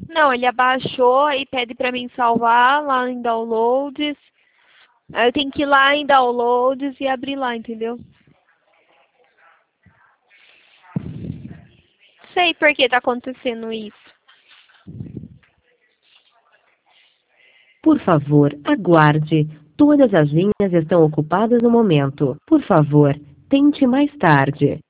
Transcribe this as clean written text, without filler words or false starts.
Não, ele abaixou e pede pra mim salvar lá em downloads. Aí eu tenho que ir lá em downloads e abrir lá, entendeu? Sei por que tá acontecendo isso. Por favor, aguarde. Todas as linhas estão ocupadas no momento. Por favor, tente mais tarde.